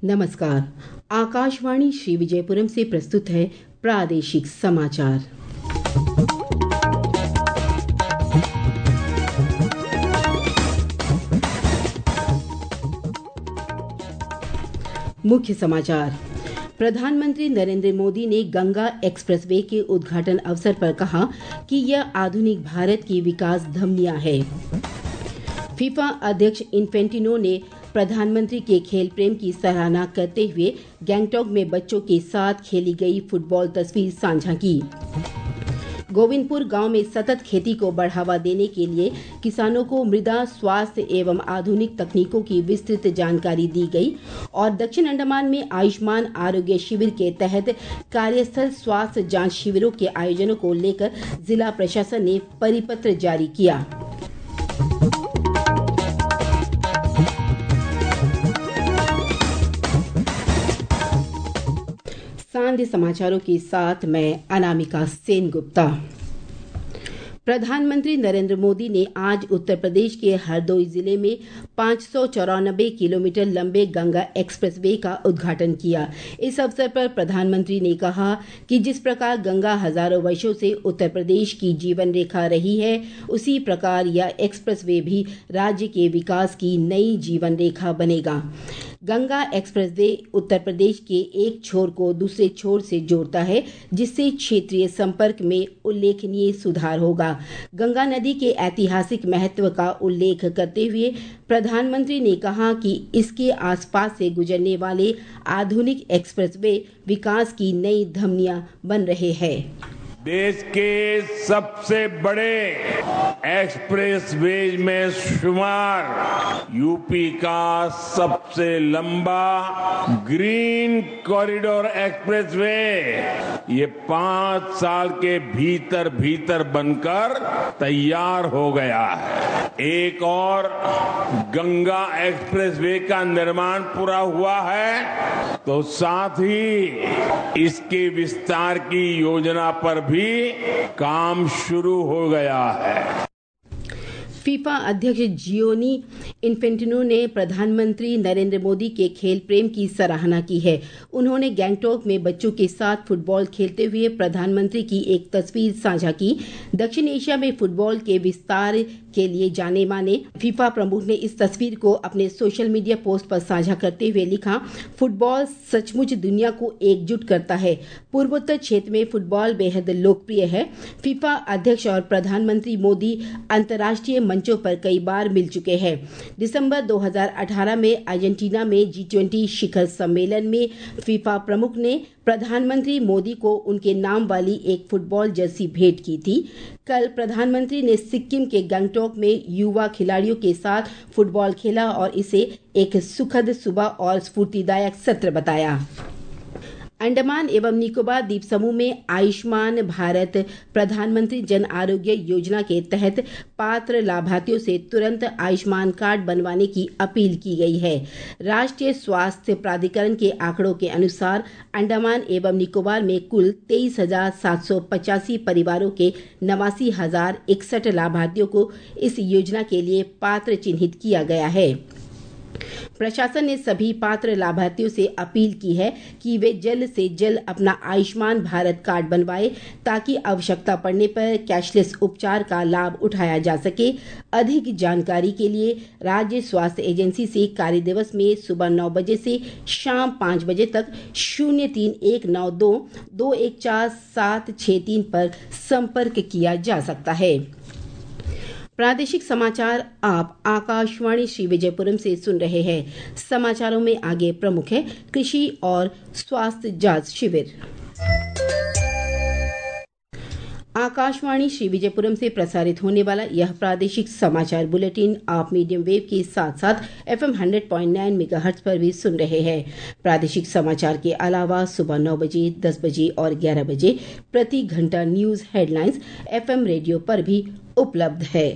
नमस्कार। आकाशवाणी श्री विजयपुरम से प्रस्तुत है प्रादेशिक समाचार। मुख्य समाचार। प्रधानमंत्री नरेंद्र मोदी ने गंगा एक्सप्रेसवे के उद्घाटन अवसर पर कहा कि यह आधुनिक भारत की विकास धमनियां है। फीफा अध्यक्ष इन्फेंटिनो ने प्रधानमंत्री के खेल प्रेम की सराहना करते हुए गैंगटॉक में बच्चों के साथ खेली गई फुटबॉल तस्वीर साझा की। गोविंदपुर गांव में सतत खेती को बढ़ावा देने के लिए किसानों को मृदा स्वास्थ्य एवं आधुनिक तकनीकों की विस्तृत जानकारी दी गई और दक्षिण अंडमान में आयुष्मान आरोग्य शिविर के तहत कार्यस्थल स्वास्थ्य जांच शिविरों के आयोजनों को लेकर जिला प्रशासन ने परिपत्र जारी किया। सांध्य समाचारों के साथ मैं अनामिका सेनगुप्ता। प्रधानमंत्री नरेंद्र मोदी ने आज उत्तर प्रदेश के हरदोई जिले में 594 किलोमीटर लंबे गंगा एक्सप्रेसवे का उद्घाटन किया। इस अवसर पर प्रधानमंत्री ने कहा कि जिस प्रकार गंगा हजारों वर्षों से उत्तर प्रदेश की जीवन रेखा रही है, उसी प्रकार यह एक्सप्रेसवे भी राज्य के विकास की नई जीवन रेखा बनेगा। गंगा एक्सप्रेसवे उत्तर प्रदेश के एक छोर को दूसरे छोर से जोड़ता है, जिससे क्षेत्रीय संपर्क में उल्लेखनीय सुधार होगा। गंगा नदी के ऐतिहासिक महत्व का उल्लेख करते हुए प्रधानमंत्री ने कहा कि इसके आसपास से गुजरने वाले आधुनिक एक्सप्रेसवे विकास की नई धमनियां बन रहे हैं। देश के सबसे बड़े एक्सप्रेसवे में शुमार यूपी का सबसे लंबा ग्रीन कॉरिडोर एक्सप्रेसवे ये 5 साल के भीतर बनकर तैयार हो गया है। एक और गंगा एक्सप्रेसवे का निर्माण पूरा हुआ है, तो साथ ही इसके विस्तार की योजना पर भी काम शुरू हो गया है। फीफा अध्यक्ष जियोनी इन्फेंटिनो ने प्रधानमंत्री नरेंद्र मोदी के खेल प्रेम की सराहना की है। उन्होंने गैंगटॉक में बच्चों के साथ फुटबॉल खेलते हुए प्रधानमंत्री की एक तस्वीर साझा की। दक्षिण एशिया में फुटबॉल के विस्तार के लिए जाने माने फीफा प्रमुख ने इस तस्वीर को अपने सोशल मीडिया पोस्ट पर साझा करते हुए लिखा, फुटबॉल सचमुच दुनिया को एकजुट करता है। पूर्वोत्तर क्षेत्र में फुटबॉल बेहद लोकप्रिय है। फीफा अध्यक्ष और प्रधानमंत्री मोदी अंतर्राष्ट्रीय मंचों पर कई बार मिल चुके हैं। दिसंबर 2018 में अर्जेंटीना में G20 शिखर सम्मेलन में फीफा प्रमुख ने प्रधानमंत्री मोदी को उनके नाम वाली एक फुटबॉल जर्सी भेंट की थी। कल प्रधानमंत्री ने सिक्किम के गंगटोक में युवा खिलाड़ियों के साथ फुटबॉल खेला और इसे एक सुखद सुबह और स्फूर्तिदायक सत्र बताया। अंडमान एवं निकोबार द्वीप समूह में आयुष्मान भारत प्रधानमंत्री जन आरोग्य योजना के तहत पात्र लाभार्थियों से तुरंत आयुष्मान कार्ड बनवाने की अपील की गई है। राष्ट्रीय स्वास्थ्य प्राधिकरण के आंकड़ों के अनुसार अंडमान एवं निकोबार में कुल 23,785 परिवारों के 89,061 लाभार्थियों को इस योजना के लिए पात्र चिन्हित किया गया है। प्रशासन ने सभी पात्र लाभार्थियों से अपील की है कि वे जल्द से जल्द अपना आयुष्मान भारत कार्ड बनवाएं, ताकि आवश्यकता पड़ने पर कैशलेस उपचार का लाभ उठाया जा सके। अधिक जानकारी के लिए राज्य स्वास्थ्य एजेंसी से कार्य दिवस में सुबह 9 बजे से शाम 5 बजे तक 03-192 214 763 पर संपर्क किया जा सकता है। प्रादेशिक समाचार आप आकाशवाणी श्री विजयपुरम से सुन रहे हैं। समाचारों में आगे प्रमुख है कृषि और स्वास्थ्य जांच शिविर। आकाशवाणी श्री विजयपुरम से प्रसारित होने वाला यह प्रादेशिक समाचार बुलेटिन आप मीडियम वेव के साथ साथ FM 100.9 मेगाहर्ट्ज पर भी सुन रहे हैं। प्रादेशिक समाचार के अलावा सुबह 9 बजे, 10 बजे और 11 बजे प्रति घंटा न्यूज हेडलाइंस FM रेडियो पर भी उपलब्ध है।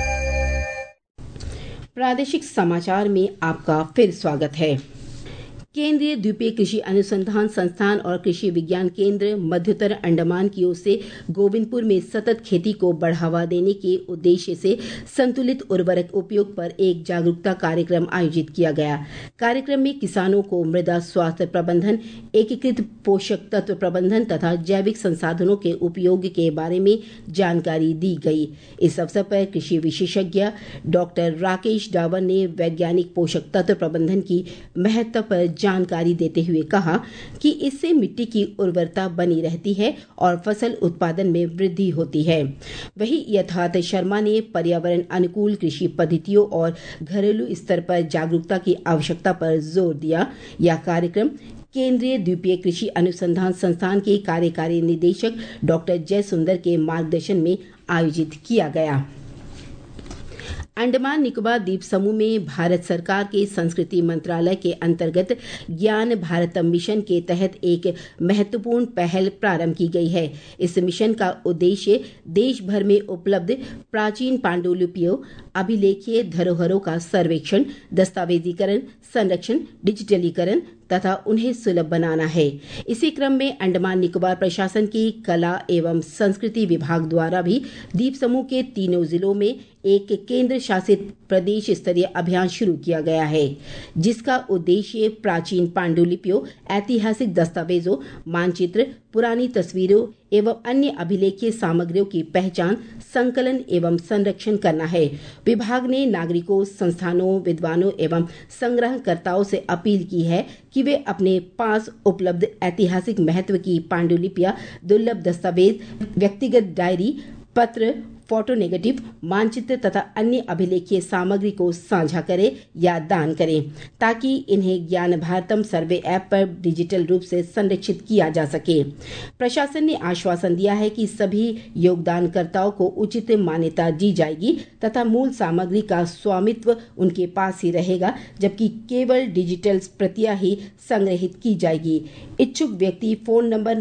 प्रादेशिक समाचार में आपका फिर स्वागत है। केंद्रीय द्वीपीय कृषि अनुसंधान संस्थान और कृषि विज्ञान केंद्र मध्योत्तर अंडमान की ओर से गोविंदपुर में सतत खेती को बढ़ावा देने के उद्देश्य से संतुलित उर्वरक उपयोग पर एक जागरूकता कार्यक्रम आयोजित किया गया। कार्यक्रम में किसानों को मृदा स्वास्थ्य प्रबंधन, एकीकृत पोषक तत्व प्रबंधन तथा जैविक संसाधनों के उपयोग के बारे में जानकारी दी गई। इस अवसर पर कृषि विशेषज्ञ डॉक्टर राकेश डावर ने वैज्ञानिक पोषक तत्व प्रबंधन की महत्व पर जानकारी देते हुए कहा कि इससे मिट्टी की उर्वरता बनी रहती है और फसल उत्पादन में वृद्धि होती है। वहीं यथार्थ शर्मा ने पर्यावरण अनुकूल कृषि पद्धतियों और घरेलू स्तर पर जागरूकता की आवश्यकता पर जोर दिया। यह कार्यक्रम केंद्रीय द्वीपीय कृषि अनुसंधान संस्थान के कार्यकारी निदेशक डॉक्टर जय सुंदर के मार्गदर्शन में आयोजित किया गया। अंडमान निकोबार द्वीप समूह में भारत सरकार के संस्कृति मंत्रालय के अंतर्गत ज्ञान भारतम मिशन के तहत एक महत्वपूर्ण पहल प्रारंभ की गई है। इस मिशन का उद्देश्य देश भर में उपलब्ध प्राचीन पांडुलिपियों, अभिलेखीय धरोहरों का सर्वेक्षण, दस्तावेजीकरण, संरक्षण, डिजिटलीकरण तथा उन्हें सुलभ बनाना है। इसी क्रम में अंडमान निकोबार प्रशासन की कला एवं संस्कृति विभाग द्वारा भी द्वीप समूह के तीनों जिलों में एक केंद्र शासित प्रदेश स्तरीय अभियान शुरू किया गया है, जिसका उद्देश्य प्राचीन पांडुलिपियों, ऐतिहासिक दस्तावेजों, मानचित्र, पुरानी तस्वीरों एवं अन्य अभिलेखीय सामग्रियों की पहचान, संकलन एवं संरक्षण करना है। विभाग ने नागरिकों, संस्थानों, विद्वानों एवं संग्रहकर्ताओं से अपील की है कि वे अपने पास उपलब्ध ऐतिहासिक महत्व की पांडुलिपियां, दुर्लभ दस्तावेज, व्यक्तिगत डायरी, पत्र, फोटो नेगेटिव, मानचित्र तथा अन्य अभिलेखीय सामग्री को साझा करें या दान करें, ताकि इन्हें ज्ञान भारतम सर्वे ऐप पर डिजिटल रूप से संरक्षित किया जा सके। प्रशासन ने आश्वासन दिया है कि सभी योगदानकर्ताओं को उचित मान्यता दी जाएगी तथा मूल सामग्री का स्वामित्व उनके पास ही रहेगा, जबकि केवल डिजिटल प्रतियां ही संग्रहित की जाएगी। इच्छुक व्यक्ति फोन नंबर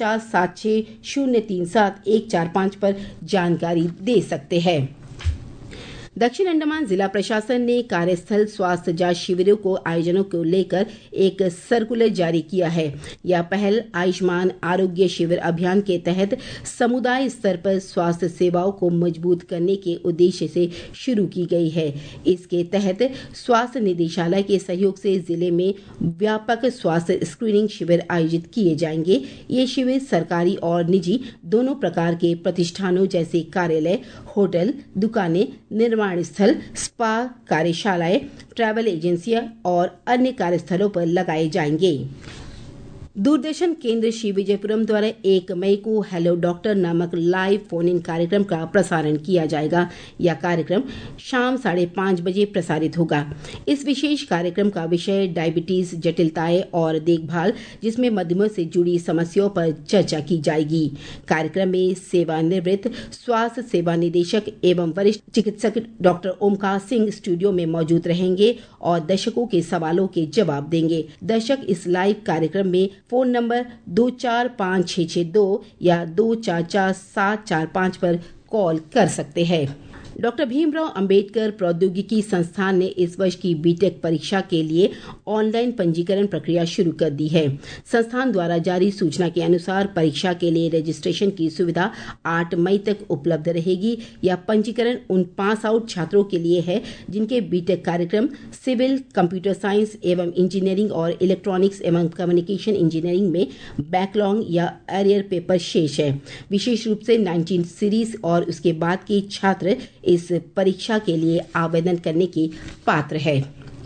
9476037145 पर जानकारी दे सकते हैं। दक्षिण अंडमान जिला प्रशासन ने कार्यस्थल स्वास्थ्य जांच शिविरों को आयोजनों को लेकर एक सर्कुलर जारी किया है। यह पहल आयुष्मान आरोग्य शिविर अभियान के तहत समुदाय स्तर पर स्वास्थ्य सेवाओं को मजबूत करने के उद्देश्य से शुरू की गई है। इसके तहत स्वास्थ्य निदेशालय के सहयोग से जिले में व्यापक स्वास्थ्य स्क्रीनिंग शिविर आयोजित किए जाएंगे। ये शिविर सरकारी और निजी दोनों प्रकार के प्रतिष्ठानों जैसे कार्यालय, होटल, दुकानें, निर्माण स्थल, स्पा, कार्यशालाएं, ट्रैवल एजेंसियां और अन्य कार्यस्थलों पर लगाए जाएंगे। दूरदर्शन केंद्र श्री विजयपुरम द्वारा 1 मई को हेलो डॉक्टर नामक लाइव फोन इन कार्यक्रम का प्रसारण किया जाएगा। यह कार्यक्रम शाम 5:30 बजे प्रसारित होगा। इस विशेष कार्यक्रम का विषय डायबिटीज, जटिलताएं और देखभाल, जिसमें मधुमेह से जुड़ी समस्याओं पर चर्चा की जाएगी। कार्यक्रम में सेवानिवृत्त स्वास्थ्य सेवा निदेशक एवं वरिष्ठ चिकित्सक डॉक्टर ओमकार सिंह स्टूडियो में मौजूद रहेंगे और दर्शकों के सवालों के जवाब देंगे। दर्शक इस लाइव कार्यक्रम में फोन नंबर 245662 या 244745 पर कॉल कर सकते हैं। डॉक्टर भीमराव अंबेडकर प्रौद्योगिकी संस्थान ने इस वर्ष की बीटेक परीक्षा के लिए ऑनलाइन पंजीकरण प्रक्रिया शुरू कर दी है। संस्थान द्वारा जारी सूचना के अनुसार परीक्षा के लिए रजिस्ट्रेशन की सुविधा 8 मई तक उपलब्ध रहेगी। यह पंजीकरण उन पास आउट छात्रों के लिए है जिनके बीटेक कार्यक्रम सिविल, कंप्यूटर साइंस एवं इंजीनियरिंग और इलेक्ट्रॉनिक्स एवं कम्युनिकेशन इंजीनियरिंग में बैकलॉग या एरियर पेपर शेष है। विशेष रूप से 19 सीरीज और उसके बाद के छात्र इस परीक्षा के लिए आवेदन करने के पात्र है।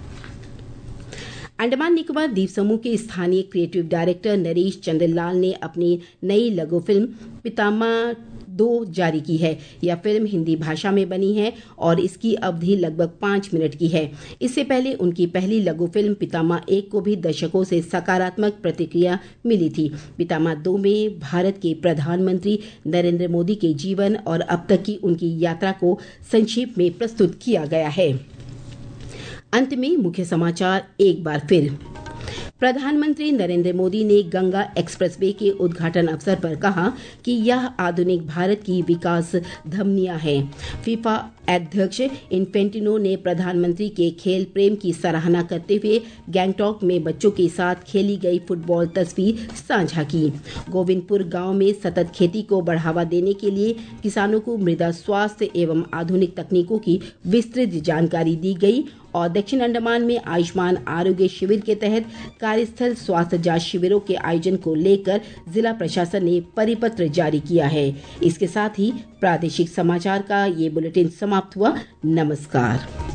अंडमान निकोबार द्वीप समूह के स्थानीय क्रिएटिव डायरेक्टर नरेश चंद्रलाल ने अपनी नई लघु फिल्म पितामह 2 जारी की है। यह फिल्म हिंदी भाषा में बनी है और इसकी अवधि लगभग 5 मिनट की है। इससे पहले उनकी पहली लघु फिल्म पितामह 1 को भी दर्शकों से सकारात्मक प्रतिक्रिया मिली थी। पितामह 2 में भारत के प्रधानमंत्री नरेंद्र मोदी के जीवन और अब तक की उनकी यात्रा को संक्षेप में प्रस्तुत किया गया है। अंत में मुख्य समाचार एक बार फिर। प्रधानमंत्री नरेंद्र मोदी ने गंगा एक्सप्रेसवे के उद्घाटन अवसर पर कहा कि यह आधुनिक भारत की विकास धमनियां है। फीफा अध्यक्ष इन्फेंटिनो ने प्रधानमंत्री के खेल प्रेम की सराहना करते हुए गैंगटॉक में बच्चों के साथ खेली गई फुटबॉल तस्वीर साझा की। गोविंदपुर गांव में सतत खेती को बढ़ावा देने के लिए किसानों को मृदा स्वास्थ्य एवं आधुनिक तकनीकों की विस्तृत जानकारी दी गई और दक्षिण अंडमान में आयुष्मान आरोग्य शिविर के तहत कार्यस्थल स्वास्थ्य जांच शिविरों के आयोजन को लेकर जिला प्रशासन ने परिपत्र जारी किया है। इसके साथ ही प्रादेशिक समाचार का ये बुलेटिन समाप्त हुआ। नमस्कार।